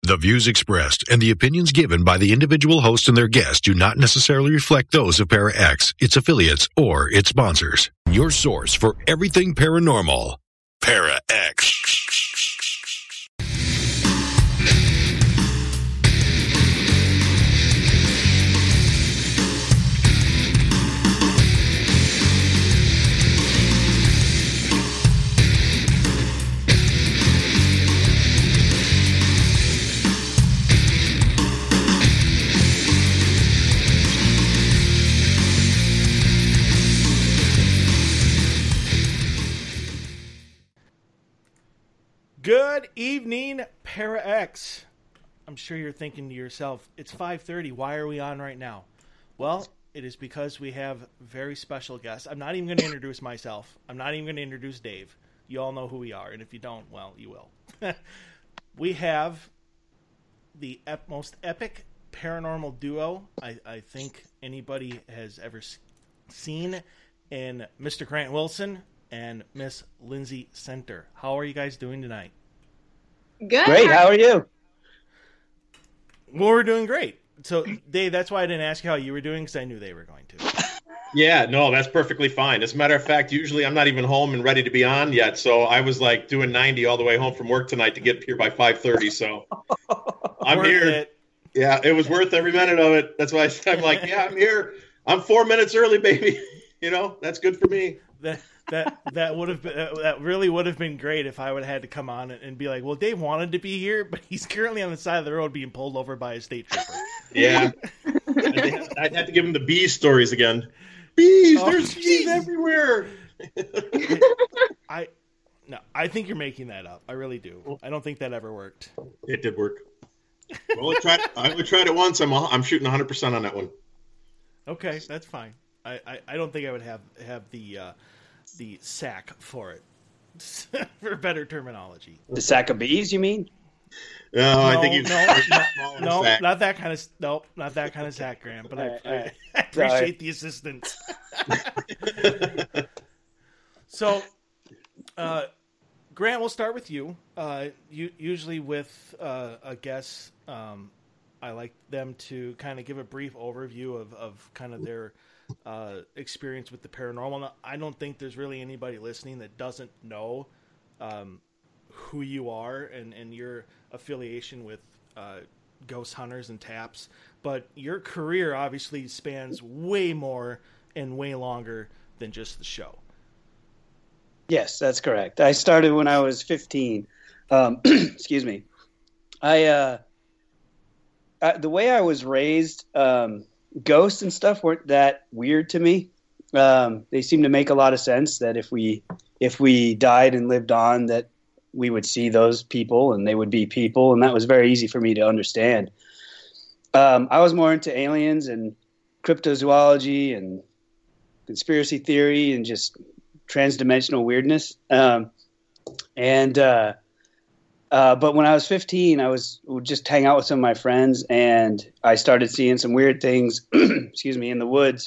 The views expressed and the opinions given by the individual host and their guests do not necessarily reflect those of ParaX, its affiliates, or its sponsors. Your source for everything paranormal. ParaX. Good evening, ParaX. I'm sure you're thinking to yourself, it's 5:30. Why are we on right now? Well, it is because we have very special guests. I'm not even going to introduce myself. I'm not even going to introduce Dave. You all know who we are, and if you don't, well, you will. We have the most epic paranormal duo I think anybody has ever seen in Mr. Grant Wilson and Miss Lindsay Center. How are you guys doing tonight? Good. Great. How are you? Well, we're doing great. So, Dave, that's why I didn't ask you how you were doing, because I knew they were going to. Yeah, no, that's perfectly fine. As a matter of fact, usually I'm not even home and ready to be on yet. So I was like doing 90 all the way home from work tonight to get here by 5:30. So I'm Worth here. it. Yeah, it was worth every minute of it. That's why I'm like, yeah, I'm here. I'm 4 minutes early, baby. You know, that's good for me. That would have been that really would have been great if I would have had to come on and be like, well, Dave wanted to be here, but he's currently on the side of the road being pulled over by a state trooper. Yeah, I'd have to give him the bee stories again. Bees, there's bees everywhere. I think you're making that up. I really do. I don't think that ever worked. It did work. Well, I only tried it once. I'm shooting 100% on that one. Okay, that's fine. I don't think I would have the sack for it, for better terminology. The sack of bees, you mean? No, I think you. Not that kind of sack, Graham. But I appreciate the assistance. So, Grant, we'll start with you. Usually with a guest, I like them to kind of give a brief overview of kind of their experience with the paranormal. Now, I don't think there's really anybody listening that doesn't know who you are and your affiliation with ghost hunters and taps, but your career obviously spans way more and way longer than just the show. Yes, that's correct. I started when I was 15. Excuse me. The way I was raised, ghosts and stuff weren't that weird to me. They seemed to make a lot of sense that if we died and lived on, that we would see those people and they would be people, and that was very easy for me to understand. I was more into aliens and cryptozoology and conspiracy theory and just transdimensional weirdness. But when I was 15, would just hang out with some of my friends, and I started seeing some weird things, excuse me, in the woods.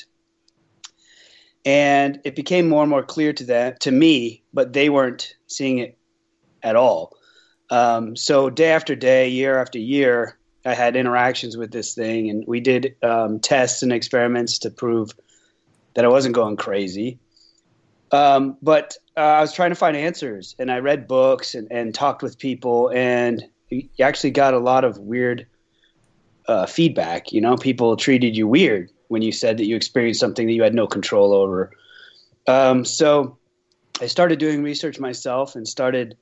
And it became more and more clear to me, but they weren't seeing it at all. So day after day, year after year, I had interactions with this thing, and we did tests and experiments to prove that I wasn't going crazy. But I was trying to find answers, and I read books and talked with people, and you actually got a lot of weird feedback. You know, people treated you weird when you said that you experienced something that you had no control over. So I started doing research myself and started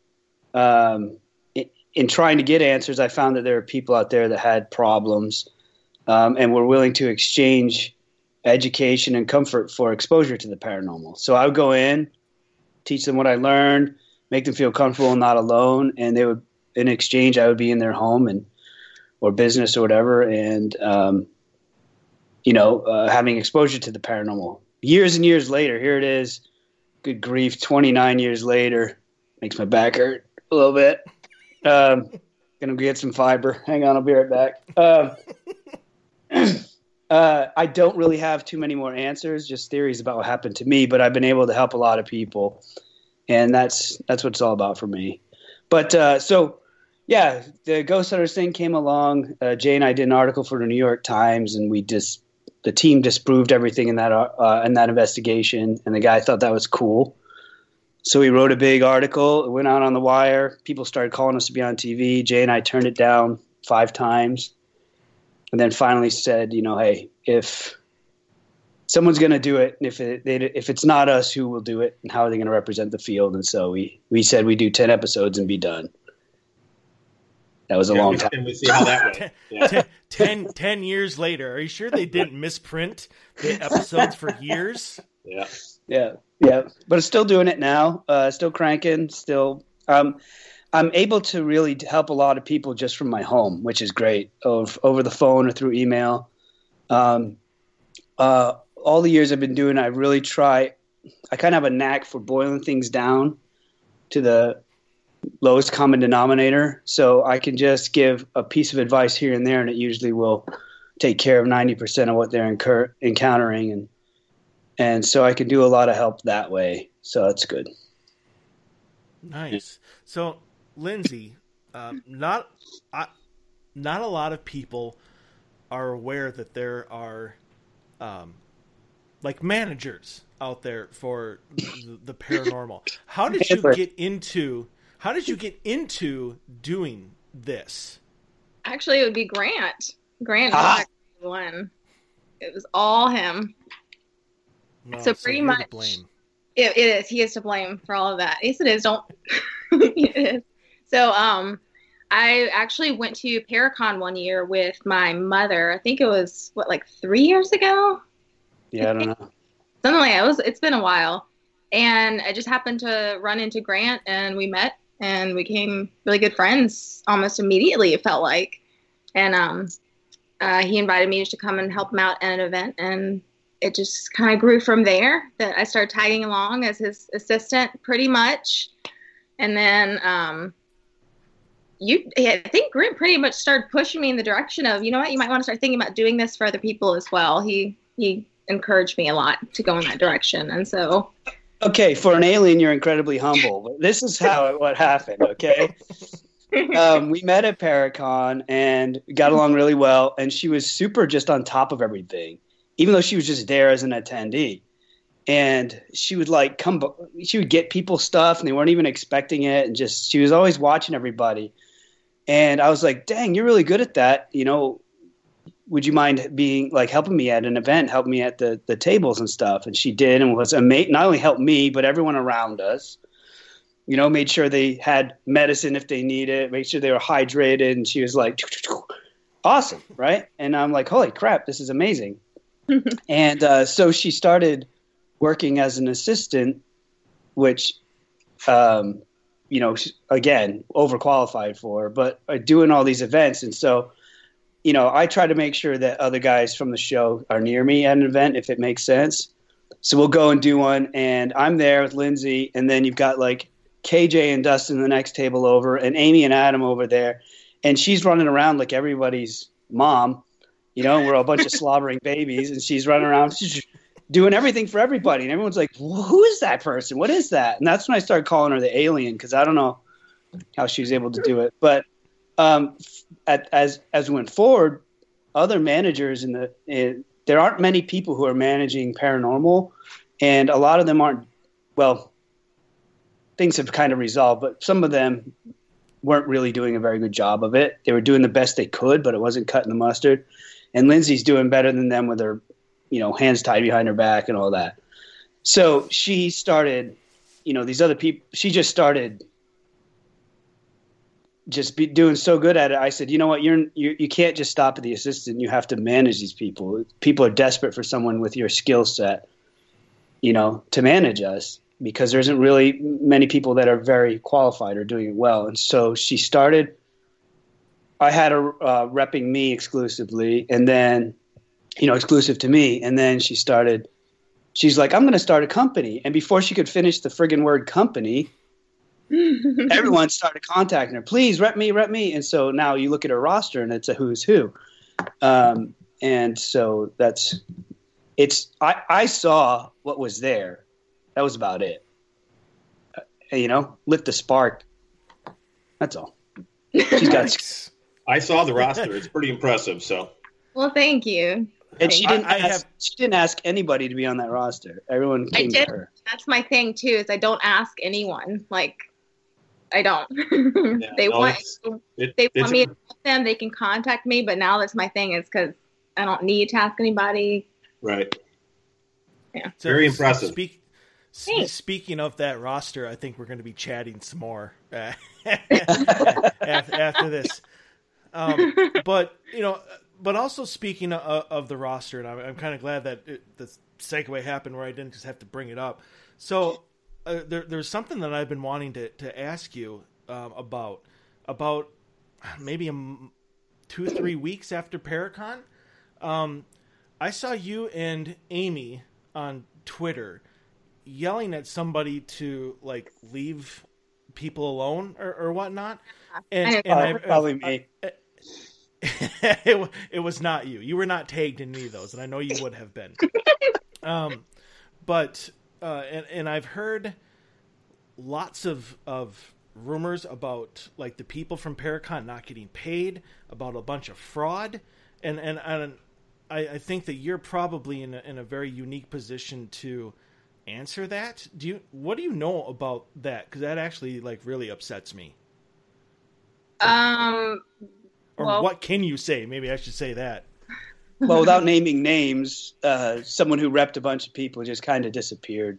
in trying to get answers. I found that there were people out there that had problems and were willing to exchange education and comfort for exposure to the paranormal. So I would go in, teach them what I learned, make them feel comfortable and not alone, and they would, in exchange, I would be in their home or business or whatever, and having exposure to the paranormal. Years and years later, here it is. Good grief, 29 years later, makes my back hurt a little bit. Gonna get some fiber. Hang on, I'll be right back. I don't really have too many more answers, just theories about what happened to me, but I've been able to help a lot of people, and that's what it's all about for me. But so Yeah, the Ghost Hunters thing came along. Jay and I did an article for the New York Times, and the team disproved everything in that investigation, and the guy thought that was cool. So we wrote a big article. It went out on the wire. People started calling us to be on TV. Jay and I turned it down 5 times, and then finally said, hey, if someone's going to do it, and if it's not us, who will do it, and how are they going to represent the field? And so we said we do 10 episodes and be done. That was a long time. And we see how that went. Yeah. 10 years later. Are you sure they didn't misprint the episodes for years? Yeah. Yeah. But it's still doing it now. Still cranking. Still. I'm able to really help a lot of people just from my home, which is great. Over the phone or through email. All the years I've been doing, I really try. I kind of have a knack for boiling things down to the lowest common denominator. So I can just give a piece of advice here and there, and it usually will take care of 90% of what they're encountering. And so I can do a lot of help that way. So that's good. Nice. So, Lindsay, not a lot of people are aware that there are like managers out there for the paranormal. How did you get into doing this? Actually, it would be Grant. Grant was the one. It was all him. No, so pretty much, blame. It is. He is to blame for all of that. Yes, it is. Don't. It is. So, I actually went to Paracon one year with my mother. I think it was like 3 years ago. Yeah, I don't know. Something like that. It's been a while, and I just happened to run into Grant, and we met and became really good friends almost immediately. It felt like, and he invited me to come and help him out at an event, and it just kind of grew from there. That I started tagging along as his assistant, pretty much, and then I think Grant pretty much started pushing me in the direction of, you know what, you might want to start thinking about doing this for other people as well. He encouraged me a lot to go in that direction, and so. Okay, for an alien, you're incredibly humble. But this is what happened. Okay, we met at Paracon and got along really well, and she was super just on top of everything, even though she was just there as an attendee. And she would she would get people stuff, and they weren't even expecting it, and she was always watching everybody. And I was like, "Dang, you're really good at that. Would you mind helping me at an event, helping me at the tables and stuff?" And she did, and was amazing. Not only helped me, but everyone around us. Made sure they had medicine if they needed it, made sure they were hydrated. And she was like, awesome, right? And I'm like, holy crap, this is amazing. And so she started working as an assistant, which, again, overqualified for, but doing all these events. And so, I try to make sure that other guys from the show are near me at an event, if it makes sense. So we'll go and do one, and I'm there with Lindsay, and then you've got like KJ and Dustin the next table over, and Amy and Adam over there, and she's running around like everybody's mom. We're a bunch of slobbering babies, and she's running around doing everything for everybody, and everyone's like, who is that person? What is that? And that's when I started calling her the alien, because I don't know how she was able to do it. But as we went forward, other managers there aren't many people who are managing paranormal, and a lot of them aren't. Well, things have kind of resolved, but some of them weren't really doing a very good job of it. They were doing the best they could, but it wasn't cutting the mustard. And Lindsay's doing better than them with her, hands tied behind her back and all that. So she started, these other people. She just started. Doing so good at it. I said, you know what, you can't just stop at the assistant. You have to manage these people. People are desperate for someone with your skill set, to manage us, because there isn't really many people that are very qualified or doing it well. And so she started. I had her repping me exclusively, and then, exclusive to me. And then she's like, I'm going to start a company. And before she could finish the friggin' word company, everyone started contacting her. Please rep me. And so now you look at her roster and it's a who's who. And so I saw what was there. That was about it. Lift the spark. That's all. She's got, Nice. I saw the roster. It's pretty impressive. So Well, thank you. and she didn't. I She didn't ask anybody to be on that roster. Everyone I came to did. her. That's my thing too. Is I don't ask anyone. Like, I don't. Yeah, they no, want. it's- They it's want me to help them. They can contact me. But now that's my thing. Is because I don't need to ask anybody. right. So, Very impressive. Thanks. Speaking of that roster, I think we're going to be chatting some more after this. But but also speaking of the roster, and I'm kind of glad that the segue happened where I didn't just have to bring it up. So there's something that I've been wanting to ask you about maybe 2-3 weeks after Paracon. I saw you and Amy on Twitter yelling at somebody to like leave people alone or whatnot, and Probably me. it was not you. You were not tagged in any of those, and I know you would have been. But I've heard lots of rumors about like the people from Paracon not getting paid, about a bunch of fraud, and I think that you're probably in a very unique position to answer that. What do you know about that? Because that actually like really upsets me. Or Well, what can you say? Maybe I should say that. Well, without naming names, someone who repped a bunch of people just kind of disappeared.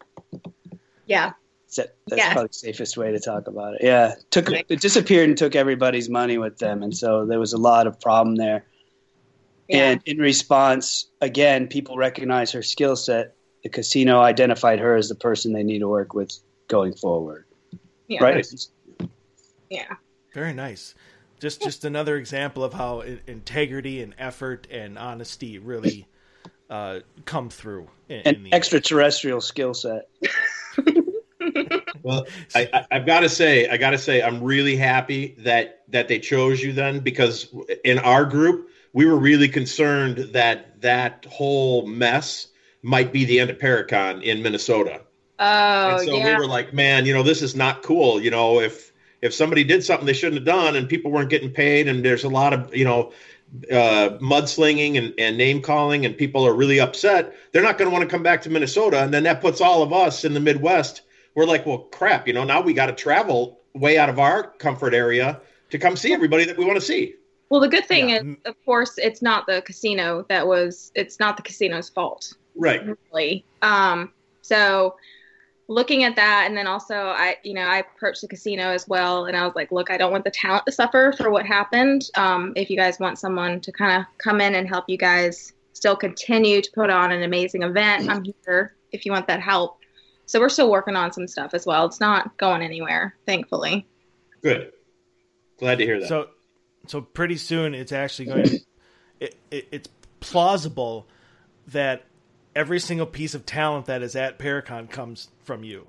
yeah. That's Yeah. probably the safest way to talk about it. Yeah, it disappeared and took everybody's money with them, and so there was a lot of problem there. Yeah. And in response, again, people recognize her skill set. The casino identified her as the person they need to work with going forward. Yeah. Right? Yeah. Very nice. Just another example of how integrity and effort and honesty really come through. An extraterrestrial skill set. Well, I've got to say, I'm really happy that they chose you then, because in our group, we were really concerned that whole mess might be the end of Paracon in Minnesota. Oh, And so yeah. we were like, man, this is not cool. If somebody did something they shouldn't have done and people weren't getting paid, and there's a lot of, mudslinging and name calling, and people are really upset, they're not going to want to come back to Minnesota. And then that puts all of us in the Midwest. We're like, well, crap, now we got to travel way out of our comfort area to come see everybody that we want to see. Well, the good thing Yeah. is, of course, it's not the casino it's not the casino's fault. Right. Really. So looking at that, and then also I approached the casino as well, and I was like, look, I don't want the talent to suffer for what happened. If you guys want someone to kind of come in and help you guys still continue to put on an amazing event, I'm here if you want that help. So we're still working on some stuff as well. It's not going anywhere, thankfully. Good. Glad to hear that. So pretty soon it's actually going to it's plausible that every single piece of talent that is at Paracon comes from you.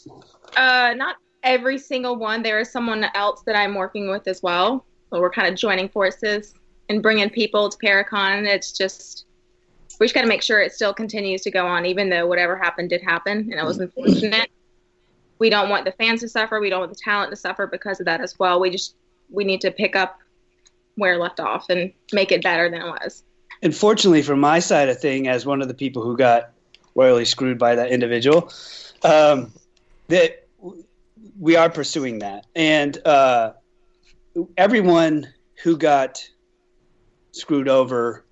Not every single one. There is someone else that I'm working with as well. So we're kind of joining forces and bringing people to Paracon. It's just, we just got to make sure it still continues to go on, even though whatever happened did happen, and it was unfortunate. We don't want the fans to suffer. We don't want the talent to suffer because of that as well. We need to pick up where it left off and make it better than it was. And fortunately, from my side of thing, as one of the people who got royally screwed by that individual, that we are pursuing that. And everyone who got screwed over,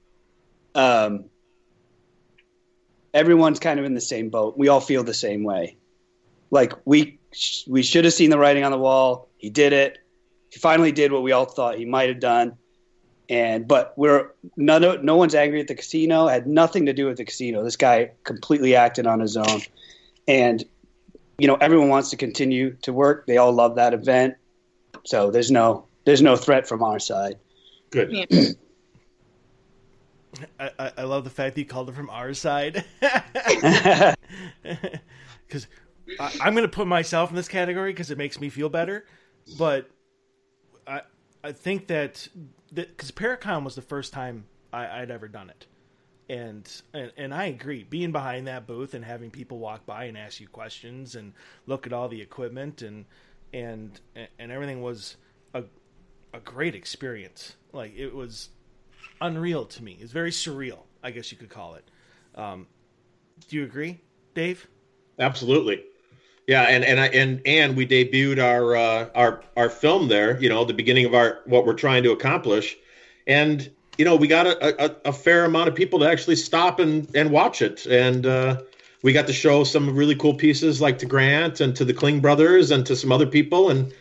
everyone's kind of in the same boat. We all feel the same way. Like we should have seen the writing on the wall. He did it. He finally did what we all thought he might have done. But no one's angry at the casino. It had nothing to do with the casino. This guy completely acted on his own. And, everyone wants to continue to work. They all love that event. So there's no threat from our side. Good. Yeah. I love the fact that you called it from our side. Because I'm going to put myself in this category because it makes me feel better. But I think that because Paracon was the first time I'd ever done it. And I agree. Being behind that booth and having people walk by and ask you questions and look at all the equipment and everything was a great experience. Like, it was unreal to me. It's very surreal, I guess you could call it. Do you agree, Dave? Absolutely. Yeah, and we debuted our film there, the beginning of what we're trying to accomplish. And, we got a fair amount of people to actually stop and watch it. And we got to show some really cool pieces, like to Grant and to the Kling brothers and to some other people. And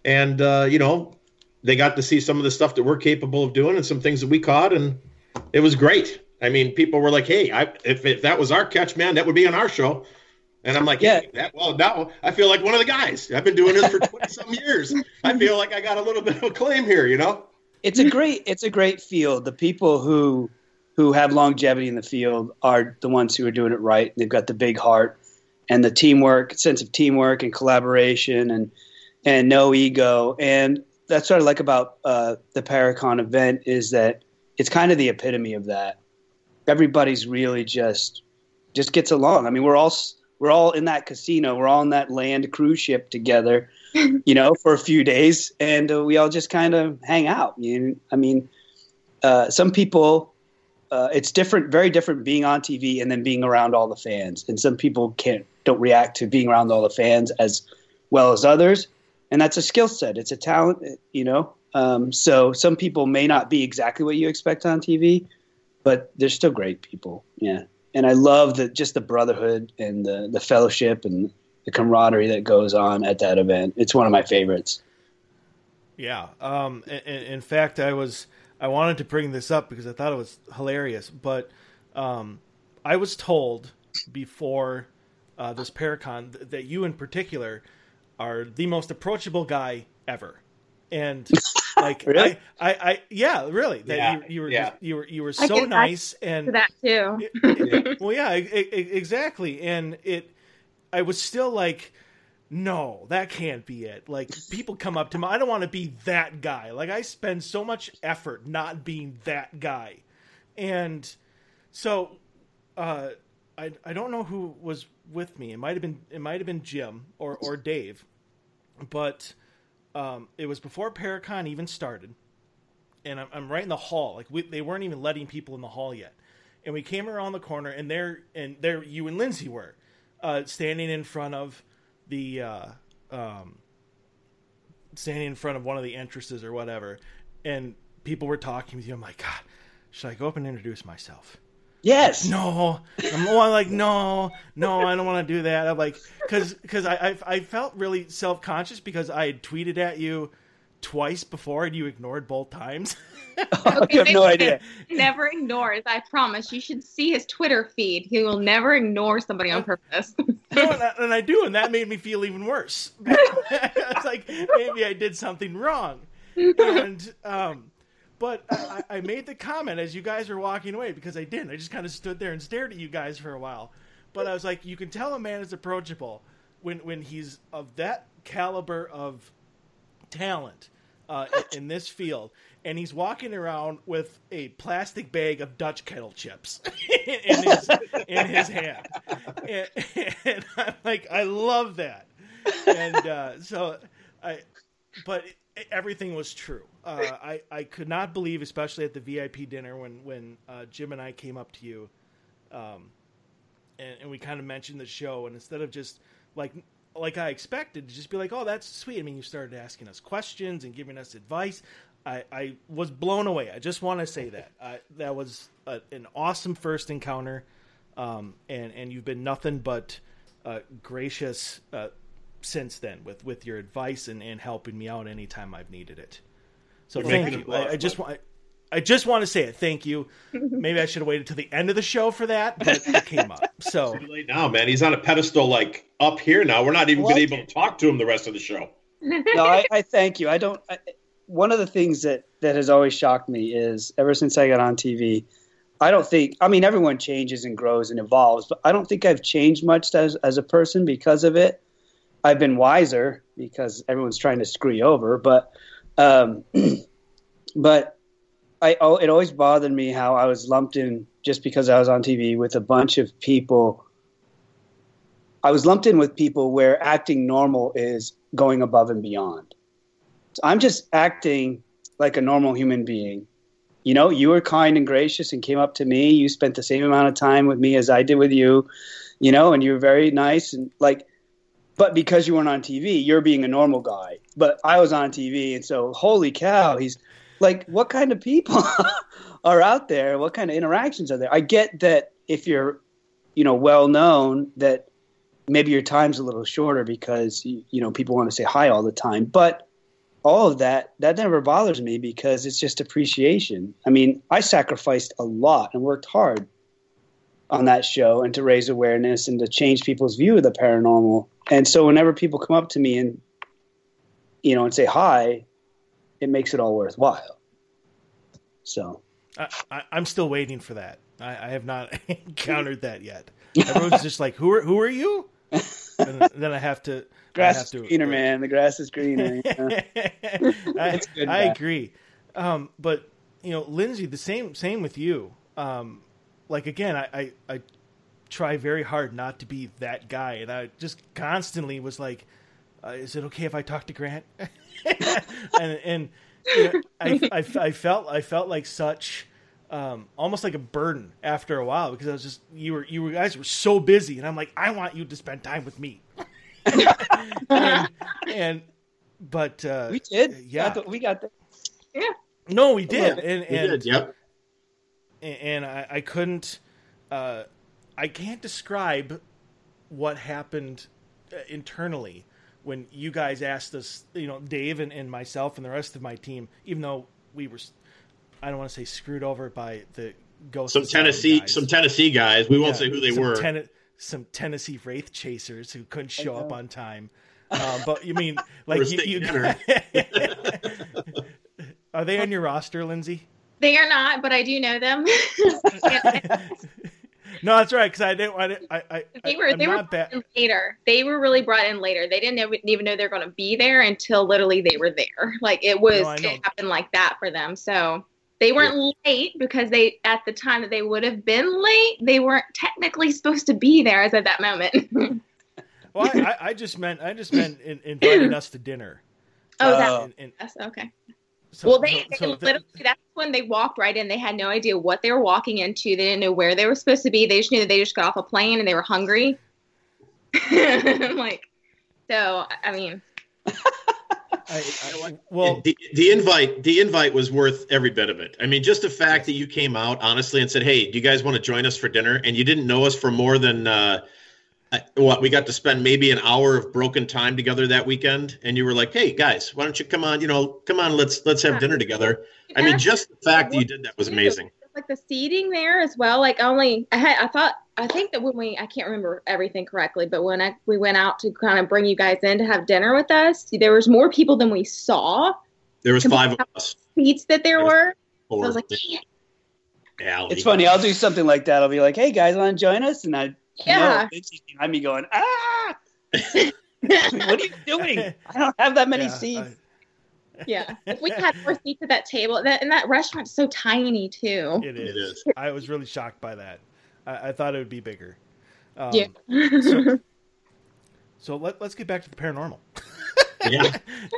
they got to see some of the stuff that we're capable of doing and some things that we caught. And it was great. I mean, people were like, hey, if that was our catch, man, that would be on our show. And I'm like, yeah, hey, now I feel like one of the guys. I've been doing this for 20-some years. I feel like I got a little bit of a claim here, It's a great field. The people who have longevity in the field are the ones who are doing it right. They've got the big heart and the sense of teamwork and collaboration and no ego. And that's what I like about the Paracon event is that it's kind of the epitome of that. Everybody's really just gets along. I mean, we're all in that casino. We're all in that land cruise ship together, for a few days, and we all just kind of hang out. Some people, it's different, very different being on TV and then being around all the fans. And some people don't react to being around all the fans as well as others. And that's a skill set. It's a talent, So some people may not be exactly what you expect on TV, but they're still great people. Yeah. And I love just the brotherhood and the fellowship and the camaraderie that goes on at that event. It's one of my favorites. Yeah. In fact, I wanted to bring this up because I thought it was hilarious, but I was told before this Paracon that you in particular are the most approachable guy ever. And like, really? Yeah, really. That you were so nice and that too. Well, yeah, exactly. And I was still like, no, that can't be it. Like, people come up to me. I don't want to be that guy. Like, I spend so much effort not being that guy. And so, I don't know who was with me. It might have been Jim or Dave, but it was before Paracon even started, and I'm right in the hall. Like, they weren't even letting people in the hall yet, and we came around the corner, and there you and Lindsay were standing in front of standing in front of one of the entrances or whatever, and people were talking with you. I'm like, God, should I go up and introduce myself? Yes. No. I'm like, no, I don't want to do that. I'm like, because I felt really self-conscious because I had tweeted at you twice before and you ignored both times. Okay, you have no idea. Never ignores. I promise. You should see his Twitter feed. He will never ignore somebody on purpose. No, and I do, and that made me feel even worse. It's like maybe I did something wrong. And but I made the comment as you guys were walking away because I didn't. I just kind of stood there and stared at you guys for a while. But I was like, you can tell a man is approachable when he's of that caliber of talent in this field, and he's walking around with a plastic bag of Dutch kettle chips in his hand. And I'm like, I love that. And but everything was true. I could not believe, especially at the VIP dinner when Jim and I came up to you, and we kind of mentioned the show, and instead of just like I expected to just be like, oh, that's sweet. I mean, you started asking us questions and giving us advice. I was blown away. I just want to say that that was an awesome first encounter, and you've been nothing but gracious since then with your advice and helping me out anytime I've needed it. So thank you. I just want to say it. Thank you. Maybe I should have waited till the end of the show for that, but it came up. So too late now, man. He's on a pedestal like up here now. We're not even going to be able to talk to him the rest of the show. No, I thank you. One of the things that has always shocked me is ever since I got on TV, everyone changes and grows and evolves, but I don't think I've changed much as a person because of it. I've been wiser because everyone's trying to screw you over, but it always bothered me how I was lumped in just because I was on TV with a bunch of people. I was lumped in with people where acting normal is going above and beyond. So I'm just acting like a normal human being. You know, you were kind and gracious and came up to me. You spent the same amount of time with me as I did with you, you know, and you were very nice. And like, but because you weren't on TV, you're being a normal guy. But I was on TV. And so, holy cow, he's like, what kind of people are out there? What kind of interactions are there? I get that if you're, you know, well known, that maybe your time's a little shorter because, you know, people want to say hi all the time. But all of that never bothers me because it's just appreciation. I mean, I sacrificed a lot and worked hard on that show and to raise awareness and to change people's view of the paranormal. And so whenever people come up to me and, you know, and say hi, it makes it all worthwhile. So I'm still waiting for that. I have not encountered that yet. Everyone's just like, who are you? And then I have to. Grass is greener, man. The grass is greener. You know? I agree. But, you know, Lindsay, the same with you. Like, again, I try very hard not to be that guy. And I just constantly was like, is it okay if I talk to Grant? and you know, I felt like such, almost like a burden after a while because I was just, you guys were so busy. And I'm like, I want you to spend time with me. But we did. Yeah, we got that. Yeah. No, we did. And we did. Yep. And I couldn't. I can't describe what happened internally when you guys asked us. You know, Dave and myself and the rest of my team. Even though we were, I don't want to say screwed over by the ghost. Some Tennessee guys. We won't say who they were. Some Tennessee Wraith chasers who couldn't show up on time. But you mean like you are they on your roster, Lindsay? They are not, but I do know them. No, that's right. Because they were brought in later. They were really brought in later. They didn't even know they're going to be there until literally they were there. Like it happened like that for them. So. They weren't late because at the time that they would have been late, they weren't technically supposed to be there as at that moment. Well, I just meant inviting us to dinner. Oh, that's okay. So, literally, that's when they walked right in. They had no idea what they were walking into. They didn't know where they were supposed to be. They just knew that they just got off a plane and they were hungry. Like, so, I mean... The invite was worth every bit of it. I mean, just the fact that you came out honestly and said, "Hey, do you guys want to join us for dinner?" And you didn't know us for more than we got to spend maybe an hour of broken time together that weekend. And you were like, "Hey, guys, why don't you come on? You know, come on, let's have dinner together." I mean, just the fact that you did that was amazing. Like the seating there as well. Like I think that I can't remember everything correctly, but when we went out to kind of bring you guys in to have dinner with us, there was more people than we saw. There was 5 of us. Seats that there were. So I was like, yeah. It's funny. I'll do something like that. I'll be like, "Hey guys, want to join us?" And she's behind me going, "Ah, what are you doing? I don't have that many seats." Yeah, if we had more seats at that table, and that restaurant's so tiny too. It is. I was really shocked by that. I thought it would be bigger. Yeah. So let's get back to the paranormal. Yeah.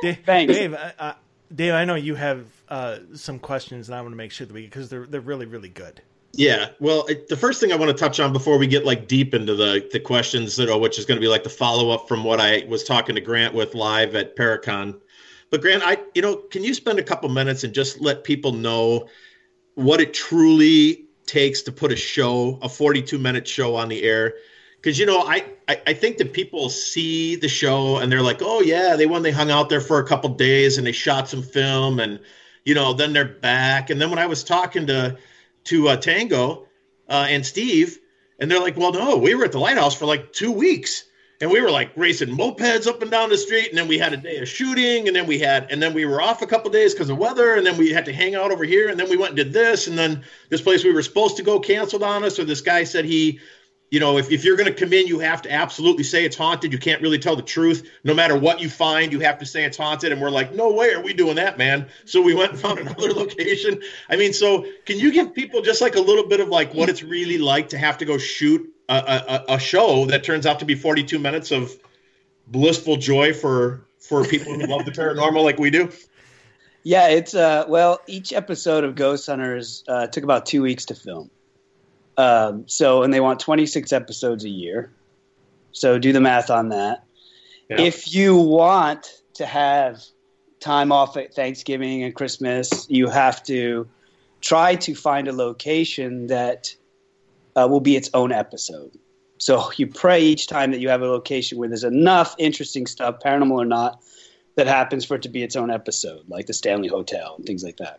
Dave, I know you have some questions, and I want to make sure that because they're really, really good. Yeah. Well, the first thing I want to touch on before we get like deep into the questions, which is going to be like the follow up from what I was talking to Grant with live at Paracon. But Grant, can you spend a couple minutes and just let people know what it truly takes to put a 42-minute show on the air? Because, I think that people see the show and they're like, oh, yeah, they hung out there for a couple days and they shot some film and, then they're back. And then when I was talking to Tango and Steve, and they're like, well, no, we were at the Lighthouse for like 2 weeks. And we were like racing mopeds up and down the street. And then we had a day of shooting. And then we were off a couple of days because of weather. And then we had to hang out over here. And then we went and did this. And then this place we were supposed to go canceled on us. Or this guy said if you're going to come in, you have to absolutely say it's haunted. You can't really tell the truth. No matter what you find, you have to say it's haunted. And we're like, no way are we doing that, man. So we went and found another location. I mean, so can you give people just like a little bit of like what it's really like to have to go shoot a show that turns out to be 42 minutes of blissful joy for people who love the paranormal like we do? Yeah, it's well, each episode of Ghost Hunters took about 2 weeks to film. And they want 26 episodes a year. So do the math on that. Yeah. If you want to have time off at Thanksgiving and Christmas, you have to try to find a location that will be its own episode. So you pray each time that you have a location where there's enough interesting stuff, paranormal or not, that happens for it to be its own episode, like the Stanley Hotel and things like that.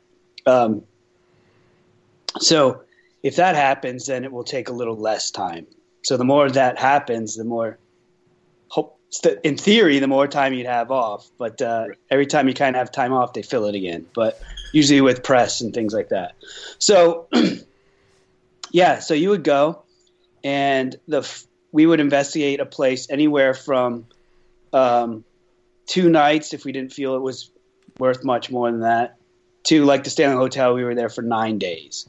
So if that happens, then it will take a little less time. So the more that happens, the more in theory, the more time you'd have off. But every time you kind of have time off, they fill it again. But usually with press and things like that. So, yeah, so you would go, and we would investigate a place anywhere from 2 nights, if we didn't feel it was worth much more than that, to like the Stanley Hotel. We were there for 9 days.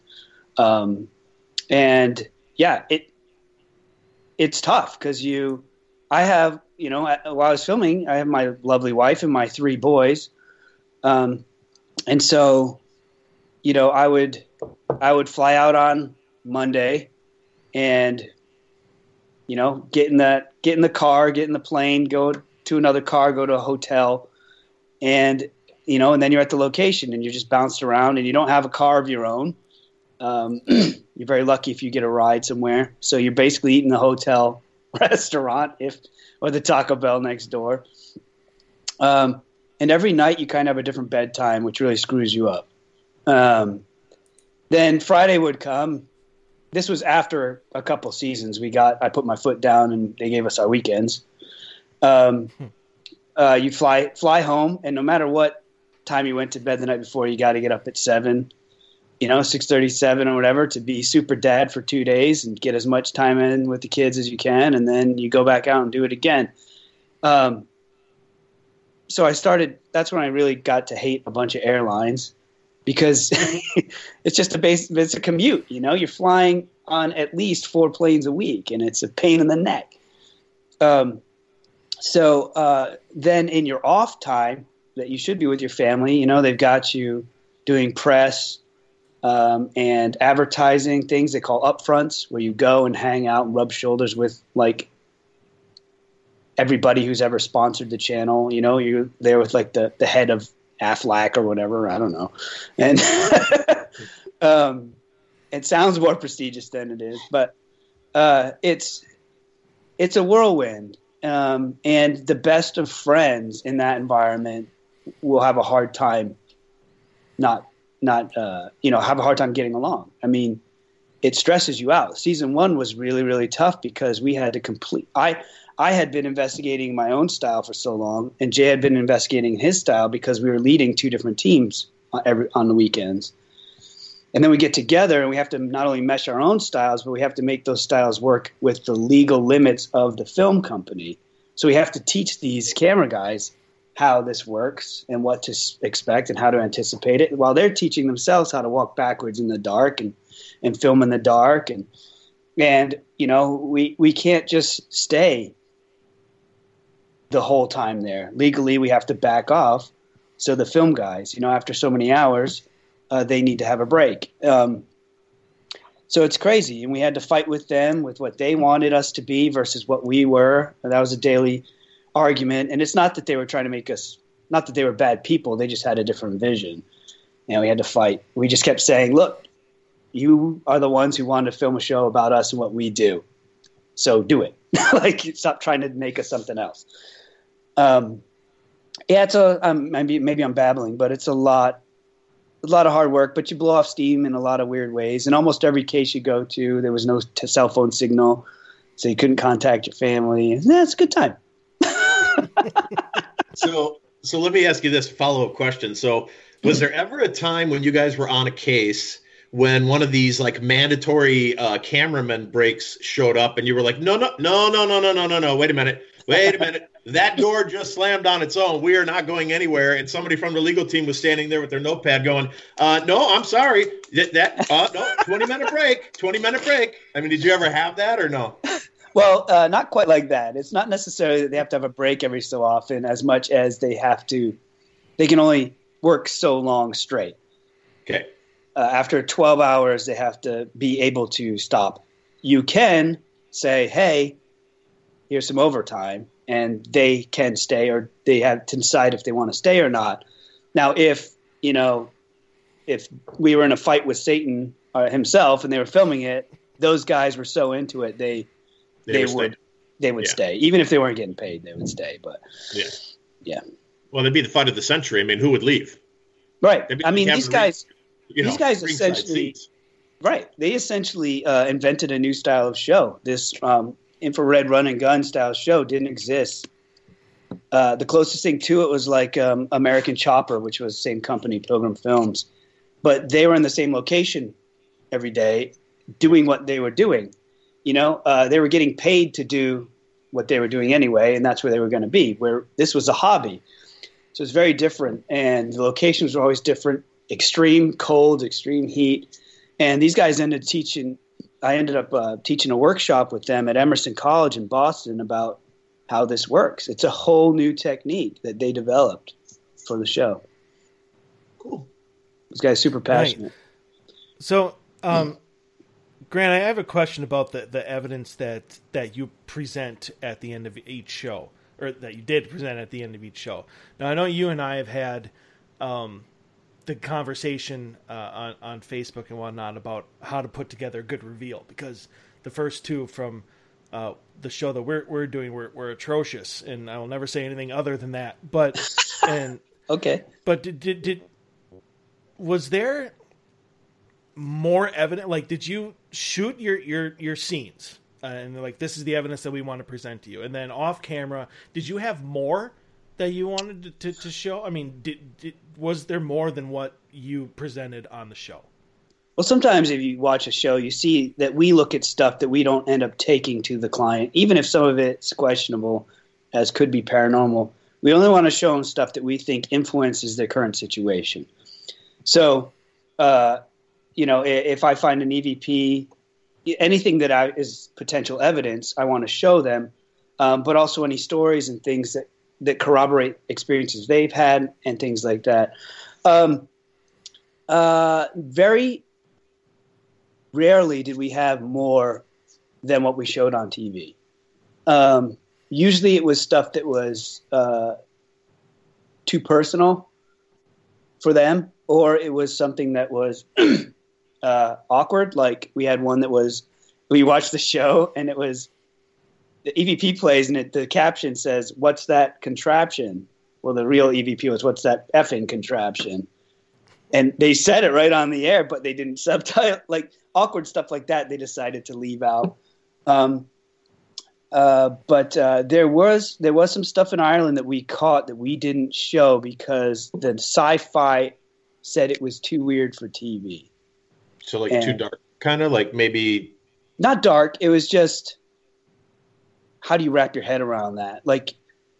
And yeah, it's tough because I have, while I was filming, I have my lovely wife and my 3 boys. And so, I would fly out on Monday and, get in the car, get in the plane, go to another car, go to a hotel, and, and then you're at the location and you're just bounced around and you don't have a car of your own. You're very lucky if you get a ride somewhere. So you're basically eating the hotel restaurant or the Taco Bell next door. And every night you kind of have a different bedtime, which really screws you up. Then Friday would come. This was after a couple seasons. I put my foot down and they gave us our weekends. You'd fly home, and no matter what time you went to bed the night before, you got to get up at 7, 6:37 or whatever, to be super dad for 2 days and get as much time in with the kids as you can. And then you go back out and do it again. So that's when I really got to hate a bunch of airlines, because it's a commute, you're flying on at least 4 planes a week, and it's a pain in the neck. So then in your off time that you should be with your family, they've got you doing press, and advertising, things they call upfronts, where you go and hang out and rub shoulders with like everybody who's ever sponsored the channel. You're there with like the head of Aflac or whatever, I don't know. And it sounds more prestigious than it is, but it's a whirlwind. And the best of friends in that environment will have a hard time have a hard time getting along. I mean, it stresses you out. Season 1 was really, really tough because we had to I had been investigating my own style for so long, and Jay had been investigating his style because we were leading 2 different teams on the weekends. And then we get together and we have to not only mesh our own styles, but we have to make those styles work with the legal limits of the film company. So we have to teach these camera guys how this works and what to expect and how to anticipate it, while they're teaching themselves how to walk backwards in the dark and film in the dark. And we can't just stay the whole time there. Legally, we have to back off. So the film guys, after so many hours, they need to have a break. So it's crazy. And we had to fight with them with what they wanted us to be versus what we were. And that was a daily argument. And it's not that they were trying to make us, not that they were bad people. They just had a different vision. And we had to fight. We just kept saying, look, you are the ones who wanted to film a show about us and what we do. So do it. Stop trying to make us something else. It's maybe I'm babbling, but it's a lot of hard work, but you blow off steam in a lot of weird ways. In almost every case you go to, there was no cell phone signal, so you couldn't contact your family. It's a good time. So let me ask you this follow-up question. So was there ever a time when you guys were on a case when one of these like mandatory cameraman breaks showed up and you were like, no, wait a minute. That door just slammed on its own. We are not going anywhere. And somebody from the legal team was standing there with their notepad going, no, I'm sorry. No, 20-minute break. I mean, did you ever have that or no? Well, not quite like that. It's not necessarily that they have to have a break every so often as much as they can only work so long straight. Okay. After 12 hours, they have to be able to stop. You can say, hey, here's some overtime, and they can stay, or they have to decide if they want to stay or not. Now, if we were in a fight with Satan himself and they were filming it, those guys were so into it, they would stay. Even if they weren't getting paid, they would stay. But yeah. Well, it'd be the fight of the century. I mean, who would leave? Right. I mean, these guys essentially, seats. right. They essentially invented a new style of show. This infrared run and gun style show didn't exist. The closest thing to it was like American Chopper, which was the same company, Pilgrim Films. But they were in the same location every day doing what they were doing. They were getting paid to do what they were doing anyway, and that's where they were going to be, where this was a hobby. So it's very different, and the locations were always different, extreme cold, extreme heat. And these guys ended up teaching a workshop with them at Emerson College in Boston about how this works. It's a whole new technique that they developed for the show. Cool. This guy's super passionate. Right. So, Grant, I have a question about the evidence that you present at the end of each show, or that you did present at the end of each show. Now, I know you and I have had the conversation on Facebook and whatnot about how to put together a good reveal, because the first two from the show that we're doing were atrocious, and I will never say anything other than that. But okay. But did was there more evidence? Like, did you shoot your scenes and like, this is the evidence that we want to present to you, and then off camera, did you have more that you wanted to show? I mean, was there more than what you presented on the show? Well, sometimes if you watch a show, you see that we look at stuff that we don't end up taking to the client, even if some of it's questionable, as could be paranormal. We only want to show them stuff that we think influences their current situation. So, if I find an EVP, anything that is potential evidence, I want to show them, but also any stories and things that corroborate experiences they've had and things like that. Very rarely did we have more than what we showed on TV. Usually it was stuff that was too personal for them, or it was something that was awkward. Like we had one that was, we watched the show and it was, the EVP plays and the caption says, "What's that contraption?" Well, the real EVP was, "What's that effing contraption?" And they said it right on the air, but they didn't subtitle. Like awkward stuff like that, they decided to leave out. But there was some stuff in Ireland that we caught that we didn't show because the Sci-Fi said it was too weird for TV. So like too dark, kind of like maybe not dark. It was just, how do you wrap your head around that? Like,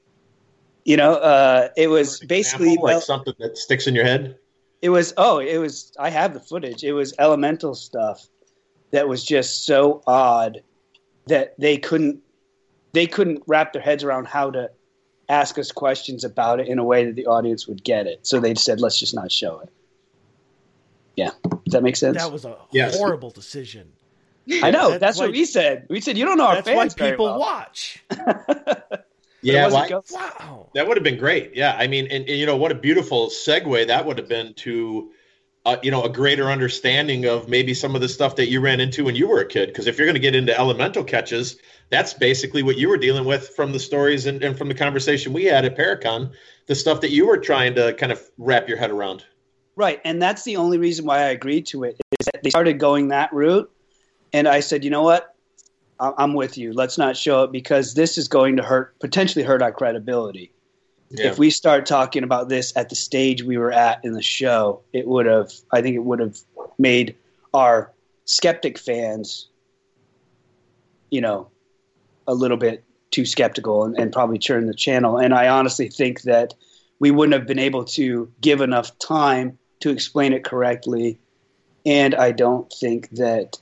it was basically like something that sticks in your head. It was, I have the footage. It was elemental stuff that was just so odd that they couldn't wrap their heads around how to ask us questions about it in a way that the audience would get it. So they said, let's just not show it. Yeah. Does that make sense? That was a horrible decision. I know. That's what we said. We said, you don't know our fans That's why people very well. watch. Yeah, wow. That would have been great. Yeah, I mean, and what a beautiful segue that would have been to, a greater understanding of maybe some of the stuff that you ran into when you were a kid. Because if you're going to get into elemental catches, that's basically what you were dealing with from the stories and from the conversation we had at Paracon, the stuff that you were trying to kind of wrap your head around. Right, and that's the only reason why I agreed to it, is that they started going that route, and I said, you know what? I'm with you. Let's not show it because this is going to potentially hurt our credibility. Yeah. If we start talking about this at the stage we were at in the show, I think it would have made our skeptic fans, a little bit too skeptical and probably turn the channel. And I honestly think that we wouldn't have been able to give enough time to explain it correctly. And I don't think that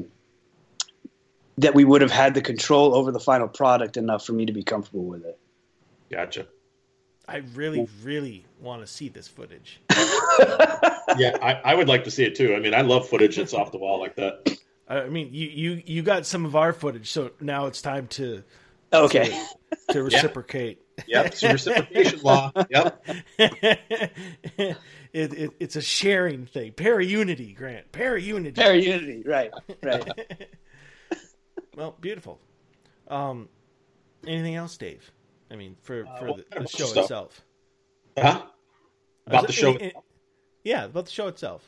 that we would have had the control over the final product enough for me to be comfortable with it. Gotcha. I really, really want to see this footage. Yeah, I would like to see it too. I mean, I love footage that's off the wall like that. I mean, you got some of our footage, so now it's time to reciprocate. Yep, it's a reciprocation law. Yep. It's a sharing thing. Para-unity, Grant. Para-unity. Para-unity, right. Well, beautiful. Anything else, Dave? I mean, for the show itself. Huh? About the show? Yeah, about the show itself.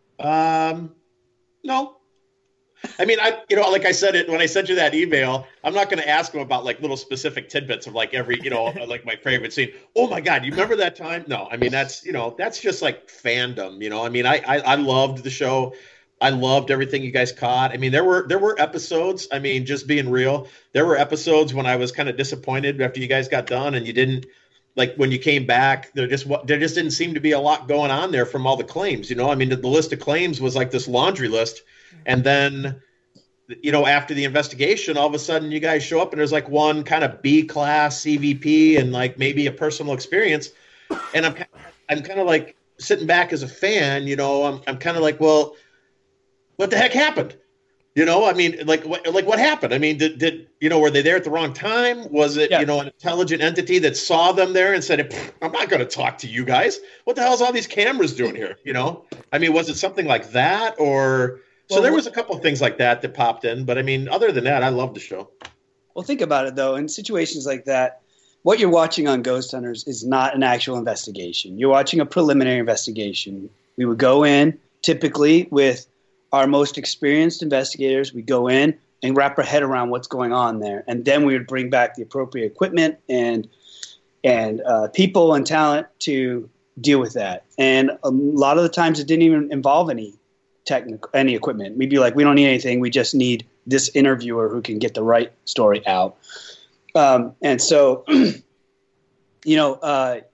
No. I mean, like I said it when I sent you that email. I'm not going to ask him about like little specific tidbits of like every, like my favorite scene. Oh my God, you remember that time? No, I mean that's just like fandom. I mean, I loved the show. I loved everything you guys caught. I mean, there were episodes. I mean, just being real, there were episodes when I was kind of disappointed after you guys got done and you didn't. Like when you came back, there just didn't seem to be a lot going on there from all the claims. I mean, the list of claims was like this laundry list. And then, after the investigation, all of a sudden you guys show up and there's like one kind of B class CVP and like maybe a personal experience. And I'm kind of like sitting back as a fan, I'm kind of like, well, what the heck happened? I mean, what happened? I mean, did were they there at the wrong time? Was it, an intelligent entity that saw them there and said, I'm not going to talk to you guys. What the hell is all these cameras doing here? I mean, was it something like that or... So there was a couple of things like that popped in. But, I mean, other than that, I love the show. Well, think about it, though. In situations like that, what you're watching on Ghost Hunters is not an actual investigation. You're watching a preliminary investigation. We would go in, typically, with our most experienced investigators. We go in and wrap our head around what's going on there. And then we would bring back the appropriate equipment and people and talent to deal with that. And a lot of the times it didn't even involve any equipment. We'd be like, we don't need anything. We just need this interviewer who can get the right story out. And so, the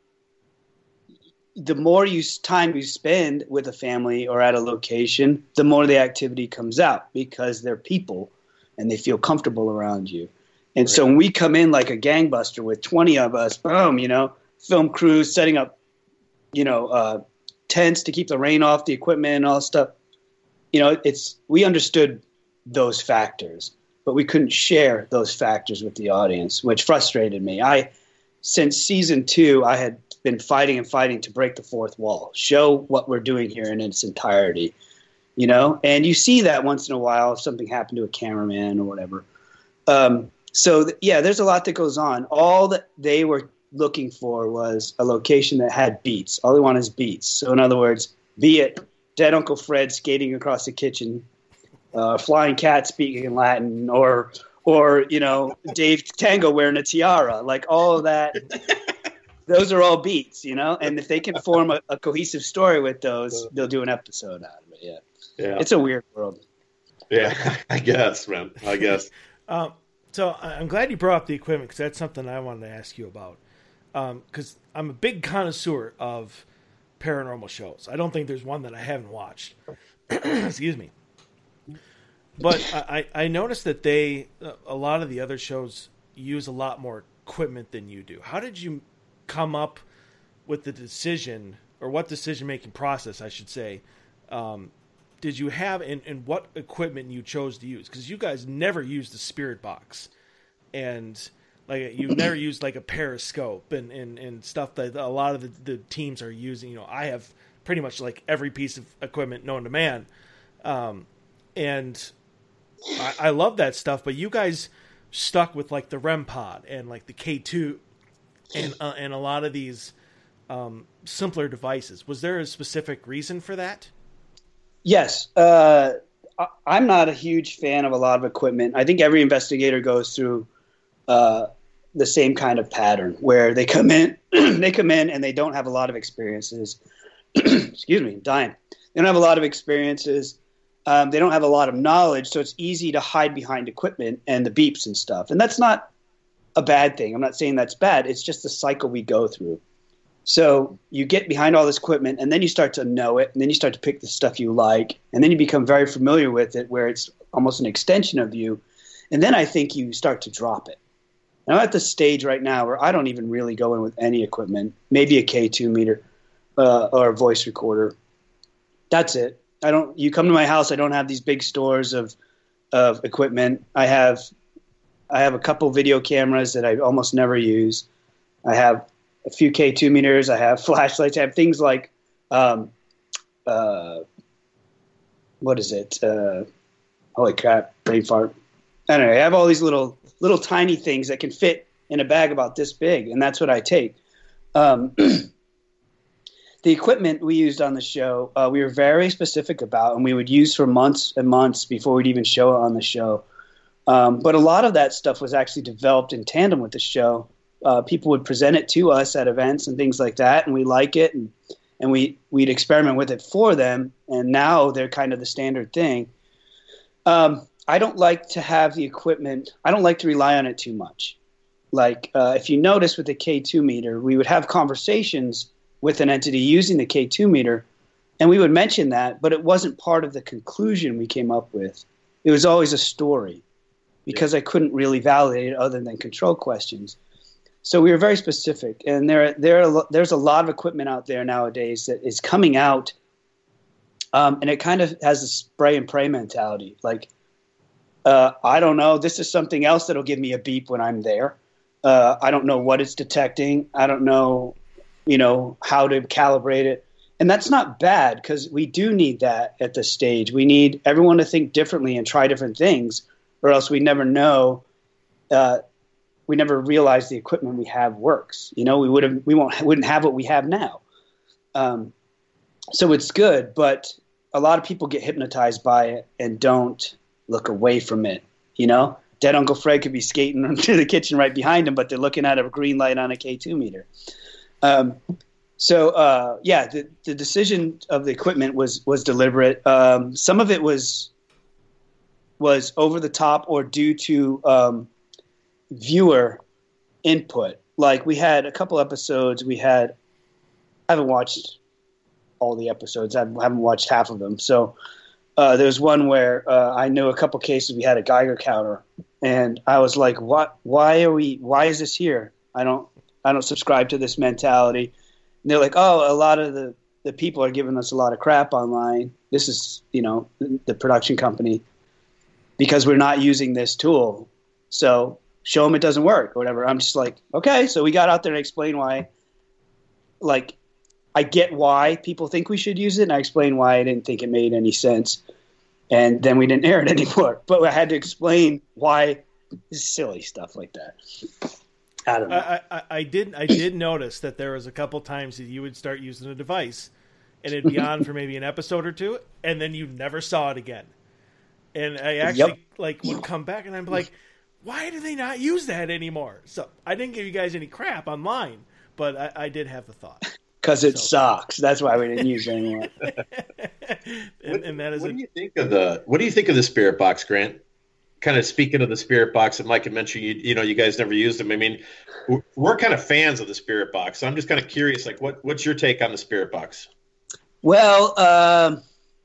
more time you spend with a family or at a location, the more the activity comes out because they're people and they feel comfortable around you. And so when we come in like a gangbuster with 20 of us, boom, film crews setting up, tents to keep the rain off the equipment and all that stuff. We understood those factors, but we couldn't share those factors with the audience, which frustrated me. Since season 2, I had been fighting to break the fourth wall, show what we're doing here in its entirety, and you see that once in a while if something happened to a cameraman or whatever. There's a lot that goes on. All that they were looking for was a location that had beats. All they want is beats. So in other words, be it Dead Uncle Fred skating across the kitchen, flying cat speaking in Latin, or Dave Tango wearing a tiara, like all of that. Those are all beats, and if they can form a cohesive story with those, they'll do an episode out of it. Yeah. It's a weird world. Yeah, I guess, man. I guess. So I'm glad you brought up the equipment because that's something I wanted to ask you about. Because I'm a big connoisseur of paranormal shows. I don't think there's one that I haven't watched. Excuse me. But I noticed that a lot of the other shows use a lot more equipment than you do. How did you come up with the decision, or what decision-making process, I should say, did you have, and what equipment you chose to use? Because you guys never used the spirit box. And like you've never used like a periscope and stuff that a lot of the teams are using. I have pretty much like every piece of equipment known to man. And I love that stuff, but you guys stuck with like the REM pod and like the K2 and a lot of these simpler devices. Was there a specific reason for that? Yes. I'm not a huge fan of a lot of equipment. I think every investigator goes through the same kind of pattern where they come in and they don't have a lot of experiences. Excuse me, I'm dying. They don't have a lot of experiences. They don't have a lot of knowledge, so it's easy to hide behind equipment and the beeps and stuff. And that's not a bad thing. I'm not saying that's bad. It's just the cycle we go through. So you get behind all this equipment, and then you start to know it, and then you start to pick the stuff you like, and then you become very familiar with it where it's almost an extension of you. And then I think you start to drop it. And I'm at the stage right now where I don't even really go in with any equipment, maybe a K2 meter or a voice recorder. That's it. You come to my house, I don't have these big stores of equipment. I have a couple video cameras that I almost never use. I have a few K2 meters. I have flashlights. I have things like, what is it? Holy crap, brain fart. Anyway, I have all these little tiny things that can fit in a bag about this big, and that's what I take. The equipment we used on the show, we were very specific about, and we would use for months and months before we'd even show it on the show. But a lot of that stuff was actually developed in tandem with the show. People would present it to us at events and things like that, and we like it, and we'd experiment with it for them, and now they're kind of the standard thing. I don't like to have the equipment. I don't like to rely on it too much. Like if you notice with the K2 meter, we would have conversations with an entity using the K2 meter, and we would mention that, but it wasn't part of the conclusion we came up with. It was always a story because I couldn't really validate it other than control questions. So we were very specific, and there's a lot of equipment out there nowadays that is coming out, and it kind of has a spray and pray mentality. Like, I don't know, this is something else that'll give me a beep when I'm there. I don't know what it's detecting. I don't know, how to calibrate it. And that's not bad because we do need that at this stage. We need everyone to think differently and try different things, or else we never know. We never realize the equipment we have works. We wouldn't have what we have now. So it's good, but a lot of people get hypnotized by it and don't look away from it. Dead Uncle Fred could be skating into the kitchen right behind him, but they're looking at a green light on a K2 meter. The decision of the equipment was deliberate. Some of it was over the top or due to viewer input. Like we had a couple episodes. I haven't watched all the episodes. I haven't watched half of them. So there was one where I knew a couple cases we had a Geiger counter, and I was like, "What? Why is this here? I don't subscribe to this mentality." And they're like, "Oh, a lot of the people are giving us a lot of crap online. This is, the production company, because we're not using this tool. So show them it doesn't work," or whatever. I'm just like, okay. So we got out there and explained why. Like, I get why people think we should use it, and I explained why I didn't think it made any sense. And then we didn't air it anymore. But I had to explain why. Silly stuff like that. I don't know. I did notice that there was a couple times that you would start using a device, and it'd be on for maybe an episode or two, and then you never saw it again. And I actually would come back, and I'm like, why do they not use that anymore? So I didn't give you guys any crap online, but I did have the thought. Because it sucks. That's why we didn't use it anymore. and that is. What do you think of the Spirit Box, Grant? Kind of speaking of the Spirit Box, and Mike had mentioned you guys never used them. I mean, we're kind of fans of the Spirit Box, so I'm just kind of curious, like what's your take on the Spirit Box? Well,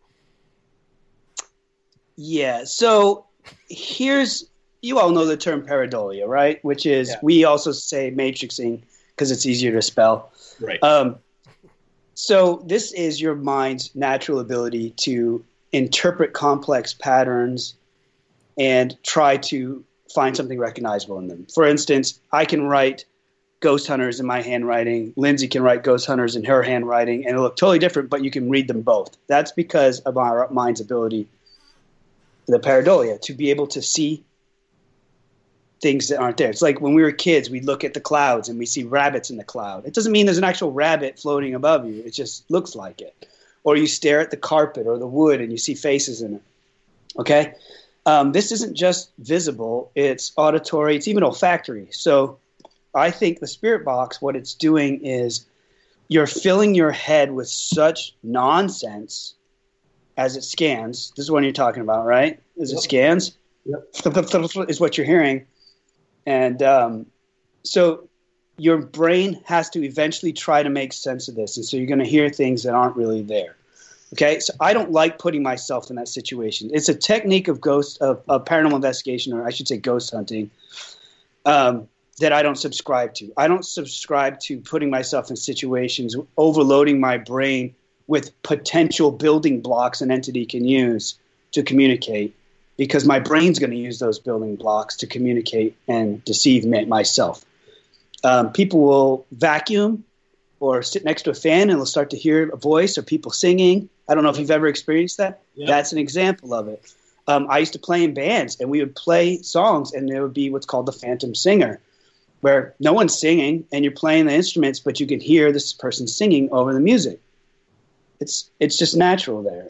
yeah. So you all know the term pareidolia, right? Which is we also say matrixing because it's easier to spell. Right. So this is your mind's natural ability to interpret complex patterns and try to find something recognizable in them. For instance, I can write Ghost Hunters in my handwriting. Lindsay can write Ghost Hunters in her handwriting, and it'll look totally different, but you can read them both. That's because of our mind's ability, the pareidolia, to be able to see things that aren't there. It's like when we were kids, we'd look at the clouds and we see rabbits in the cloud. It doesn't mean there's an actual rabbit floating above you. It just looks like it. Or you stare at the carpet or the wood and you see faces in it. Okay? This isn't just visible. It's auditory. It's even olfactory. So I think the Spirit Box, what it's doing is you're filling your head with such nonsense as it scans. This is what you're talking about, right? As it scans, is what you're hearing. And so your brain has to eventually try to make sense of this. And so you're going to hear things that aren't really there. Okay, so I don't like putting myself in that situation. It's a technique of paranormal investigation, or I should say ghost hunting. that I don't subscribe to. I don't subscribe to putting myself in situations, overloading my brain with potential building blocks an entity can use to communicate, because my brain's going to use those building blocks to communicate and deceive myself. People will vacuum or sit next to a fan and they'll start to hear a voice or people singing. I don't know if you've ever experienced that. Yeah. That's an example of it. I used to play in bands, and we would play songs, and there would be what's called the phantom singer, where no one's singing and you're playing the instruments, but you can hear this person singing over the music. It's just natural there.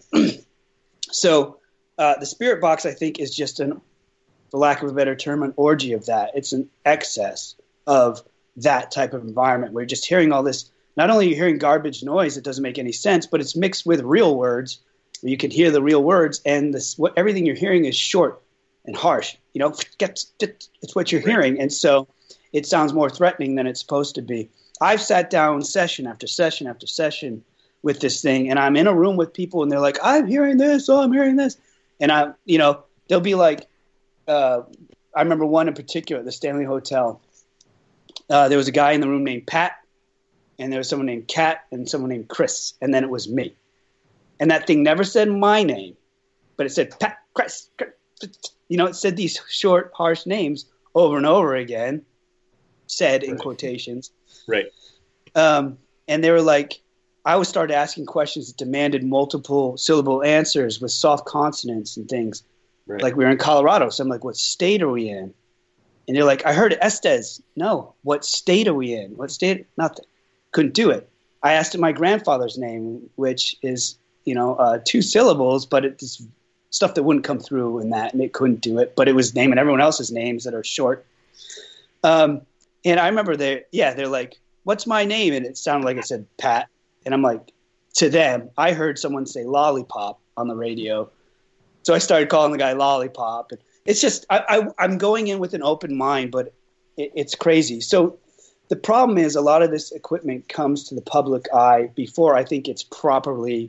So the spirit box, I think, is just for lack of a better term, an orgy of that. It's an excess of that type of environment where you're just hearing all this. Not only are you hearing garbage noise that doesn't make any sense, but it's mixed with real words where you can hear the real words, and everything you're hearing is short and harsh. It's what you're hearing, and so it sounds more threatening than it's supposed to be. I've sat down session after session after session with this thing, and I'm in a room with people, and they're like, I'm hearing this, I'm hearing this. And they'll be like, I remember one in particular at the Stanley Hotel. There was a guy in the room named Pat, and there was someone named Kat, and someone named Chris, and then it was me. And that thing never said my name, but it said Pat, Chris. It said these short, harsh names over and over again, said in quotations. Right. And they were like, I always started asking questions that demanded multiple syllable answers with soft consonants and things. Right. Like we were in Colorado. So I'm like, what state are we in? And they're like, I heard Estes. No. What state are we in? What state? Nothing. Couldn't do it. I asked him my grandfather's name, which is, 2 syllables, but it's stuff that wouldn't come through in that, and it couldn't do it. But it was naming everyone else's names that are short. And I remember they're like, what's my name? And it sounded like it said Pat. And I'm like, to them, I heard someone say lollipop on the radio. So I started calling the guy lollipop. And it's just, I'm going in with an open mind, but it's crazy. So the problem is a lot of this equipment comes to the public eye before I think it's properly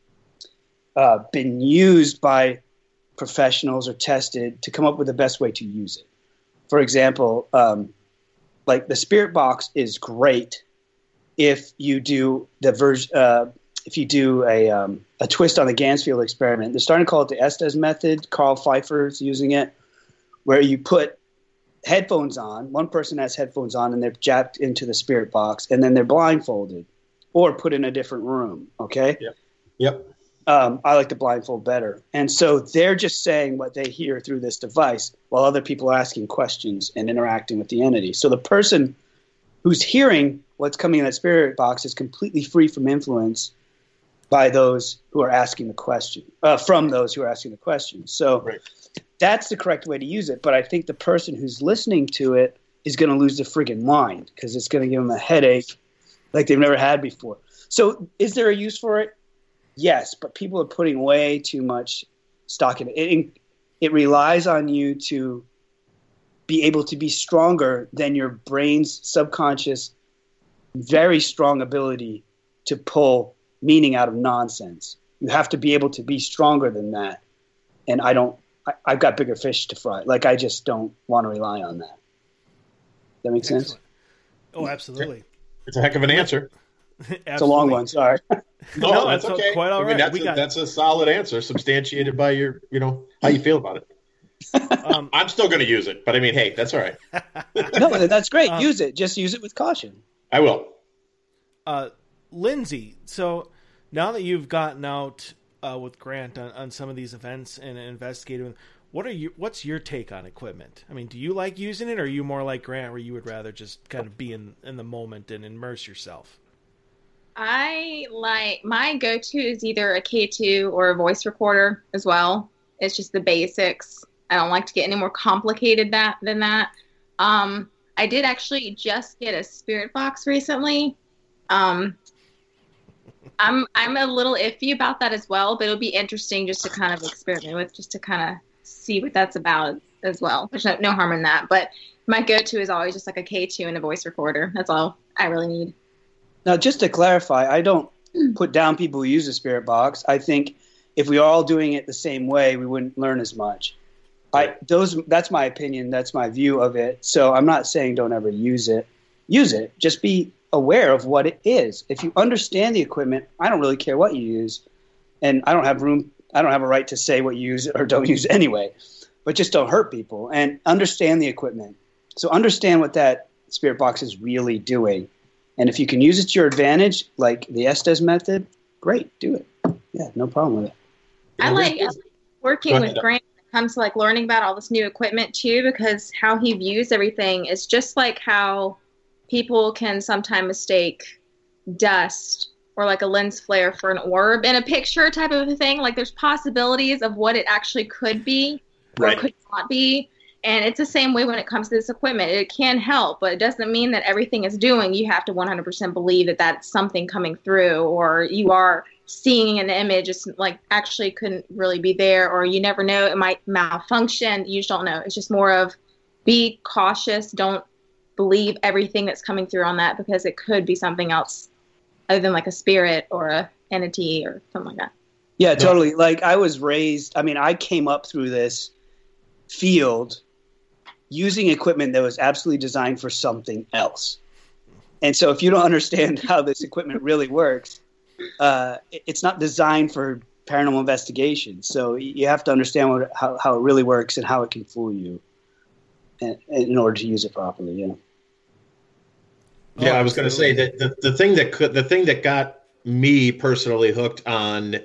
been used by professionals or tested to come up with the best way to use it. For example, like the Spirit Box is great if you do a twist on the Gansfield experiment. They're starting to call it the Estes method. Carl Pfeiffer's using it, where you put headphones on. One person has headphones on, and they're jabbed into the Spirit Box, and then they're blindfolded or put in a different room. Okay. Yep. I like the blindfold better. And so they're just saying what they hear through this device while other people are asking questions and interacting with the entity. So the person who's hearing what's coming in that Spirit Box is completely free from influence by those who are asking the question, from those who are asking the question. So right. That's the correct way to use it. But I think the person who's listening to it is going to lose their friggin' mind because it's going to give them a headache like they've never had before. So is there a use for it? Yes, but people are putting way too much stock in it. It relies on you to be able to be stronger than your brain's subconscious, very strong ability to pull meaning out of nonsense. You have to be able to be stronger than that. And I've got bigger fish to fry. Like, I just don't want to rely on that. That make sense? Oh, absolutely. It's a heck of an answer. It's a long one. Sorry. No, that's okay. Quite all right. That's a solid answer, substantiated by your, how you feel about it. I'm still going to use it, but I mean, hey, that's all right. No, that's great. Use it. Just use it with caution. I will. Lindsay, so now that you've gotten out with Grant on some of these events and investigating, what's your take on equipment? I mean, do you like using it, or are you more like Grant, where you would rather just kind of be in the moment and immerse yourself? My go-to is either a K2 or a voice recorder as well. It's just the basics. I don't like to get any more complicated than that. I did actually just get a Spirit Box recently. I'm a little iffy about that as well, but it'll be interesting just to kind of experiment with, just to kind of see what that's about as well. There's no harm in that, but my go-to is always just like a K2 and a voice recorder. That's all I really need. Now, just to clarify, I don't put down people who use a Spirit Box. I think if we were all doing it the same way, we wouldn't learn as much. That's my opinion. That's my view of it. So I'm not saying don't ever use it. Use it. Just be aware of what it is. If you understand the equipment, I don't really care what you use, and I don't have a right to say what you use or don't use anyway. But just don't hurt people and understand the equipment. So understand what that spirit box is really doing, and if you can use it to your advantage, like the Estes method, great, do it. Yeah, no problem with it. I like working with Grant when it comes to like learning about all this new equipment too, because how he views everything is just like how people can sometimes mistake dust or like a lens flare for an orb in a picture type of a thing. Like there's possibilities of what it actually could be or could not be. And it's the same way when it comes to this equipment. It can help, but it doesn't mean that everything it's doing, you have to 100% believe that that's something coming through, or you are seeing an image it's like actually couldn't really be there, or you never know, it might malfunction. You just don't know. It's just more of be cautious. Don't believe everything that's coming through on that, because it could be something else other than like a spirit or a entity or something like that. Yeah, totally. Like I was raised, I came up through this field using equipment that was absolutely designed for something else. And so if you don't understand how this equipment really works, it's not designed for paranormal investigation. So you have to understand how it really works and how it can fool you in order to use it properly. Yeah, I was going to say that the thing that got me personally hooked on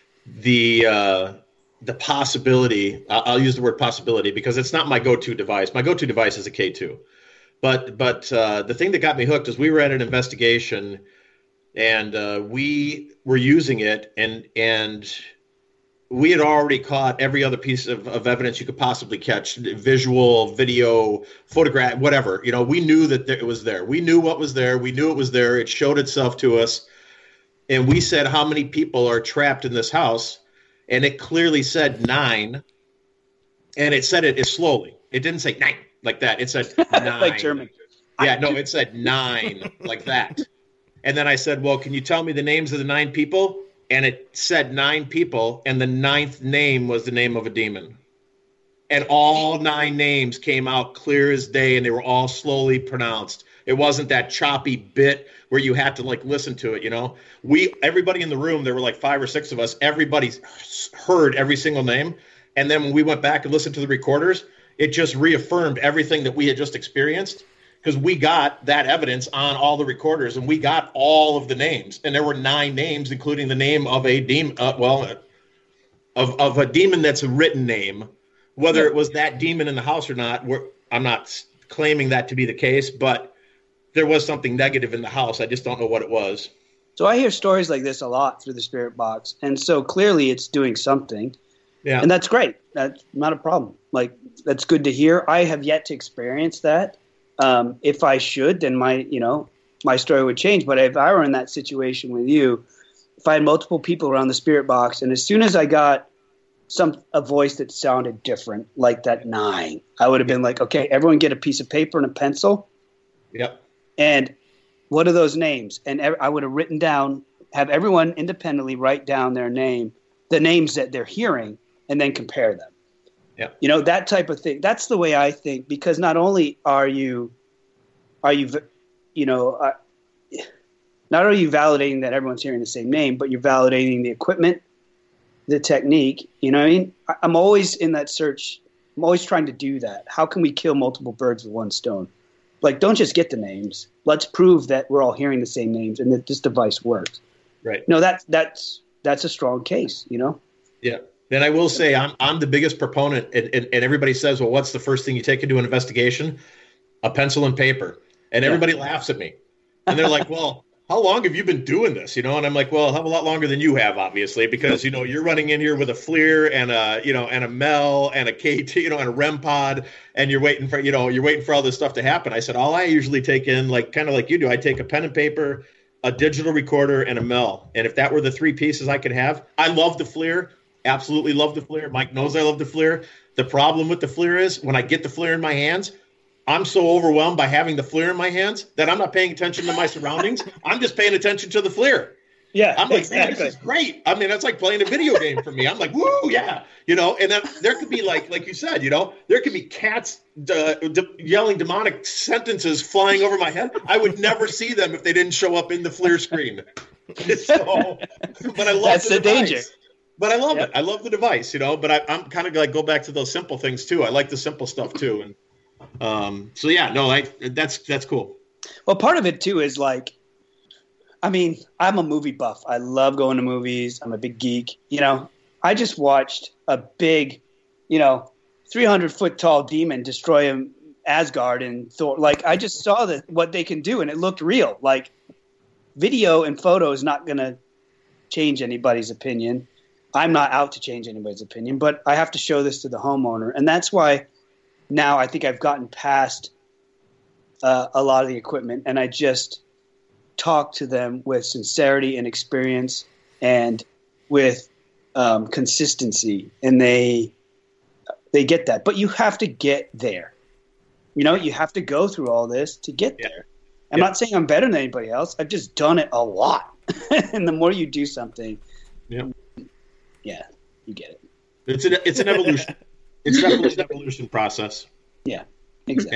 the possibility, I'll use the word possibility because it's not my go-to device. My go-to device is a K2. But the thing that got me hooked is we were at an investigation and we were using it and we had already caught every other piece of evidence you could possibly catch, visual, video, photograph, whatever. We knew that it was there. We knew what was there. We knew it was there. It showed itself to us. And we said, how many people are trapped in this house? And it clearly said 9, and it said it slowly. It didn't say 9 like that. It said 9. Like German. Yeah, no, it said 9 like that. And then I said, well, can you tell me the names of the 9 people? And it said 9 people, and the 9th name was the name of a demon. And all 9 names came out clear as day, and they were all slowly pronounced. It wasn't that choppy bit where you had to like listen to it, everybody in the room, there were like 5 or 6 of us, everybody heard every single name. And then when we went back and listened to the recorders, it just reaffirmed everything that we had just experienced, because we got that evidence on all the recorders and we got all of the names. And there were 9 names, including the name of a demon, of a demon that's a written name. Whether it was that demon in the house or not, I'm not claiming that to be the case, but there was something negative in the house. I just don't know what it was. So I hear stories like this a lot through the spirit box. And so clearly it's doing something. Yeah. And that's great. That's not a problem. Like, that's good to hear. I have yet to experience that. If I should, then my story would change. But if I were in that situation with you, if I had multiple people around the spirit box, and as soon as I got a voice that sounded different, like that 9, I would have been like, okay, everyone get a piece of paper and a pencil. Yep. And what are those names? And I would have written down, have everyone independently write down their name, the names that they're hearing, and then compare them. Yeah. That type of thing. That's the way I think, because not only are you validating that everyone's hearing the same name, but you're validating the equipment, the technique. I'm always in that search. I'm always trying to do that. How can we kill multiple birds with one stone? Like, don't just get the names. Let's prove that we're all hearing the same names and that this device works. Right. That's a strong case, Yeah. And I will say I'm the biggest proponent, and everybody says, well, what's the first thing you take into an investigation? A pencil and paper. And everybody laughs at me. And they're like, well, how long have you been doing this? And I'm like, well, I have a lot longer than you have, obviously, because, you're running in here with a FLIR and a MEL and a KT, and a REM pod, and you're waiting for all this stuff to happen. I said, all I usually take in, kind of like you do, I take a pen and paper, a digital recorder, and a MEL. And if that were the 3 pieces I could have, I love the FLIR, absolutely love the FLIR. Mike knows I love the FLIR. The problem with the FLIR is when I get the FLIR in my hands, I'm so overwhelmed by having the FLIR in my hands that I'm not paying attention to my surroundings. I'm just paying attention to the FLIR. Yeah, I'm like, exactly. man, this is great. I mean, that's like playing a video game for me. I'm like, woo, yeah. You know, and then there could be like you said, you know, there could be cats yelling demonic sentences flying over my head. I would never see them if they didn't show up in the FLIR screen. So, but I love That's the device. danger. But I love it. I love the device, you know. But I'm kind of like go back to those simple things too. I like the simple stuff too. And so yeah, no, that's cool. Well, part of it too is like, I mean, I'm a movie buff. I love going to movies. I'm a big geek. You know, I just watched a big, 300-foot tall demon destroy Asgard and Thor. Like, I just saw what they can do, and it looked real. Like, video and photo is not going to change anybody's opinion. I'm not out to change anybody's opinion, but I have to show this to the homeowner. And that's why now I think I've gotten past a lot of the equipment, and I just talk to them with sincerity and experience and with consistency, and they get that. But you have to get there. You know, you have to go through all this to get there. I'm not saying I'm better than anybody else. I've just done it a lot. And the more you do something, you get it. It's an evolution. It's definitely an evolution process. Yeah, exactly.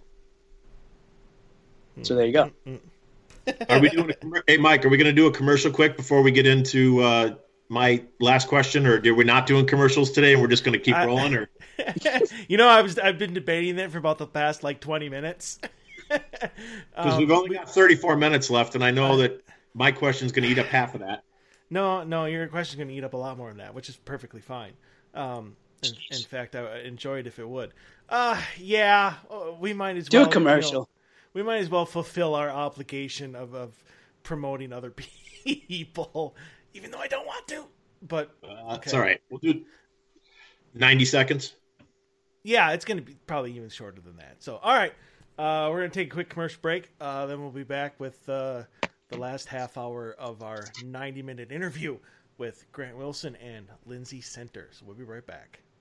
Yeah. So there you go. Are we doing hey, Mike, are we going to do a commercial quick before we get into my last question, or are we not doing commercials today and we're just going to keep rolling? Or I've been debating it for about the past 20 minutes. Because we've only got 34 minutes left, and I know that my question is going to eat up half of that. No, your question is going to eat up a lot more than that, which is perfectly fine. In fact, I would enjoy it if it would. We might as well do a commercial. We might as well fulfill our obligation of promoting other people, even though I don't want to. But It's all right. We'll do 90 seconds. Yeah, it's going to be probably even shorter than that. So, all right. We're going to take a quick commercial break. Then we'll be back with the last half hour of our 90-minute interview with Grant Wilson and Lindsay Center. So we'll be right back.